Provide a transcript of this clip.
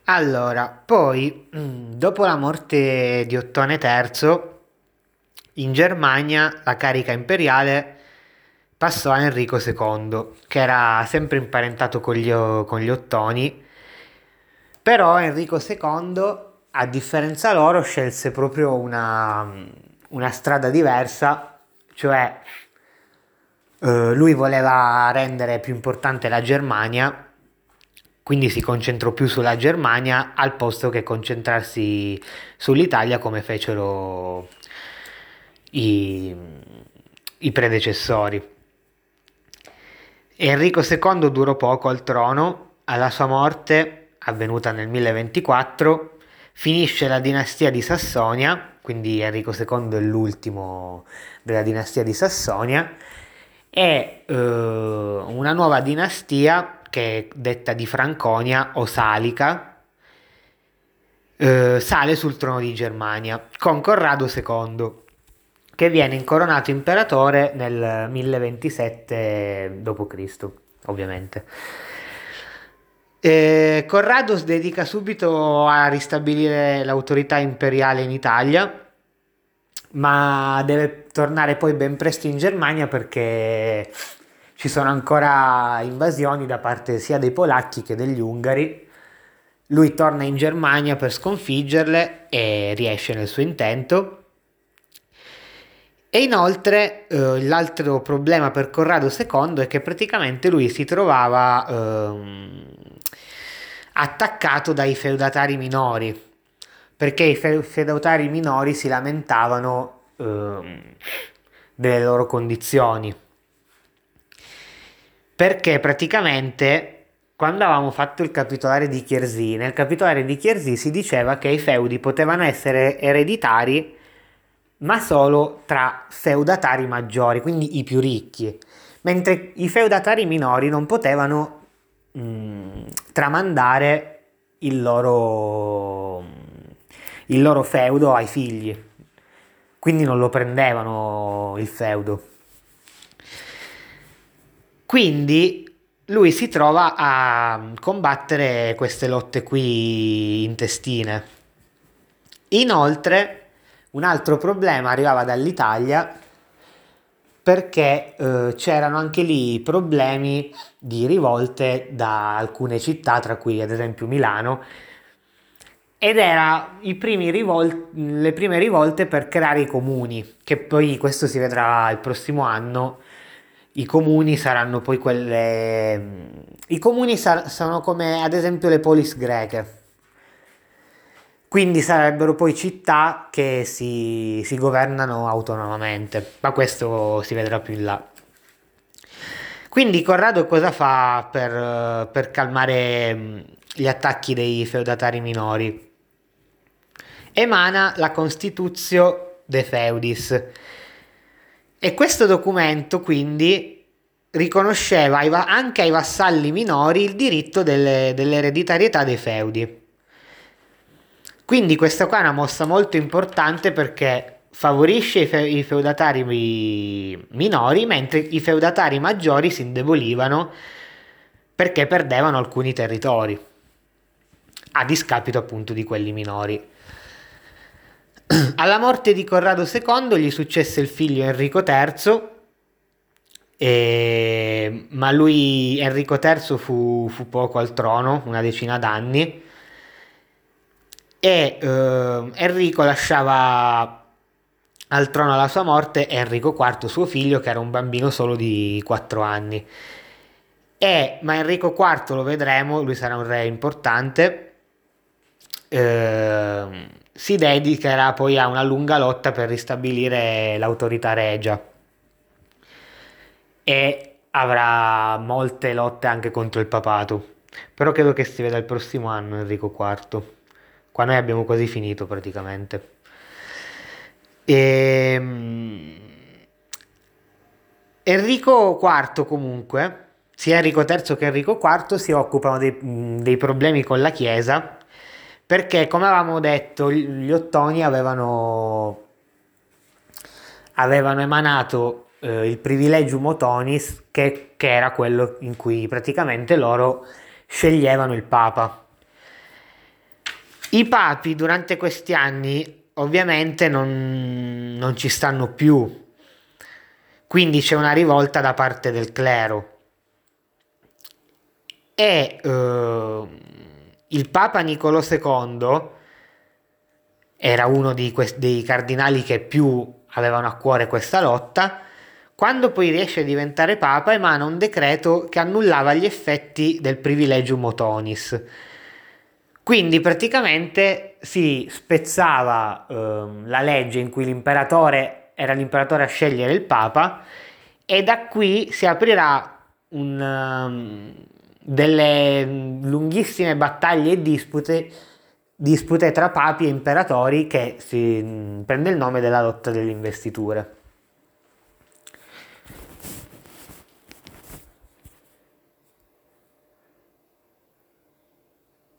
Allora, poi, dopo la morte di Ottone III, in Germania la carica imperiale passò a Enrico II, che era sempre imparentato con gli Ottoni, però Enrico II, a differenza loro, scelse proprio una strada diversa, cioè lui voleva rendere più importante la Germania, quindi si concentrò più sulla Germania al posto che concentrarsi sull'Italia come fecero i, i predecessori. Enrico II durò poco al trono, alla sua morte, avvenuta nel 1024, finisce la dinastia di Sassonia, quindi Enrico II è l'ultimo della dinastia di Sassonia, e una nuova dinastia che è detta di Franconia o Salica sale sul trono di Germania con Corrado II, che viene incoronato imperatore nel 1027 d.C., ovviamente. Corrado si dedica subito a ristabilire l'autorità imperiale in Italia, ma deve tornare poi ben presto in Germania perché ci sono ancora invasioni da parte sia dei polacchi che degli ungari. Lui torna in Germania per sconfiggerle e riesce nel suo intento. E inoltre l'altro problema per Corrado II è che praticamente lui si trovava attaccato dai feudatari minori, perché i feudatari minori si lamentavano delle loro condizioni. Perché praticamente quando avevamo fatto il capitolare di Chiers, nel capitolare di Chiers si diceva che i feudi potevano essere ereditari, ma solo tra feudatari maggiori, quindi i più ricchi, mentre i feudatari minori non potevano tramandare il loro feudo ai figli, quindi non lo prendevano il feudo. Quindi lui si trova a combattere queste lotte qui intestine. Inoltre, un altro problema arrivava dall'Italia perché c'erano anche lì problemi di rivolte da alcune città, tra cui ad esempio Milano, ed era le prime rivolte per creare i comuni, che poi questo si vedrà il prossimo anno. I comuni saranno poi I comuni sono come ad esempio le polis greche. Quindi sarebbero poi città che si governano autonomamente, ma questo si vedrà più in là. Quindi Corrado cosa fa per calmare gli attacchi dei feudatari minori? Emana la Constitutio de Feudis, e questo documento quindi riconosceva anche ai vassalli minori il diritto dell'ereditarietà dei feudi. Quindi questa qua è una mossa molto importante perché favorisce i feudatari minori, mentre i feudatari maggiori si indebolivano perché perdevano alcuni territori, a discapito appunto di quelli minori. Alla morte di Corrado II gli successe il figlio Enrico III, ma lui, Enrico III, fu poco al trono, una decina d'anni, e Enrico lasciava al trono alla sua morte Enrico IV, suo figlio, che era un bambino solo di 4 anni. Ma Enrico IV lo vedremo, lui sarà un re importante, si dedicherà poi a una lunga lotta per ristabilire l'autorità regia e avrà molte lotte anche contro il papato. Però credo che si veda il prossimo anno Enrico IV. Qua noi abbiamo quasi finito praticamente. Ehm, Enrico IV comunque, sia Enrico III che Enrico IV si occupano dei problemi con la Chiesa perché, come avevamo detto, gli Ottoni avevano emanato il privilegium Otonis, che era quello in cui praticamente loro sceglievano il Papa. I papi durante questi anni ovviamente non ci stanno più, quindi c'è una rivolta da parte del clero e il Papa Niccolò II era uno dei cardinali che più avevano a cuore questa lotta. Quando poi riesce a diventare Papa, emana un decreto che annullava gli effetti del privilegium motonis. Quindi praticamente si spezzava la legge in cui l'imperatore era l'imperatore a scegliere il Papa e da qui si aprirà delle lunghissime battaglie e dispute tra papi e imperatori che si prende il nome della lotta delle investiture.